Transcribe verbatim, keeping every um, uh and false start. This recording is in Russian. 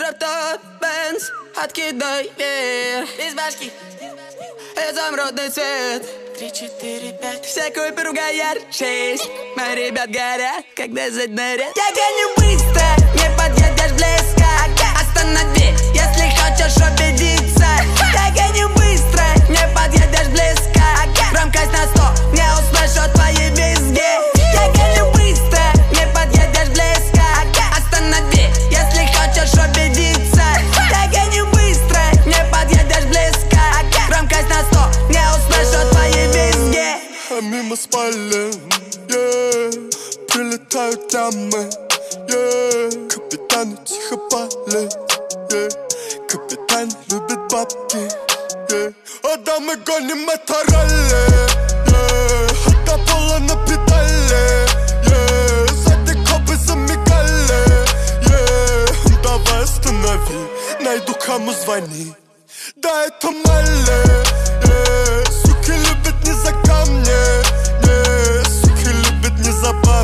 Дроп-топ, Бенз, откидай вверх из башки, изумрудный цвет. Три, четыре, пять. Вся купи ругая шесть. Мои ребят горят, когда заднарят. Я гоню быстро, не подъедешь близко. Останови, если хочешь убедиться. Я гоню быстро, не подъедешь близко. Громкость на сто, не услышу твои визги. Я гоню быстро, не подъедешь близко. Останови, если хочешь убедиться. Я гоню быстро, не подъедешь близко. Громкость на сто, не услышу твои визги. А мимо спален, yeah. Прилетают дамы, yeah. Капитаны тихо палят, yeah. Капитан любит бабки, yeah. А дамы гоним это ралли, yeah. Хата пола на педали, yeah. Сзади копы замигали, yeah. Давай останови, найду кому звони. Да, это Малли, yeah. Суки любят не за камни, yeah. Суки любят не за бар.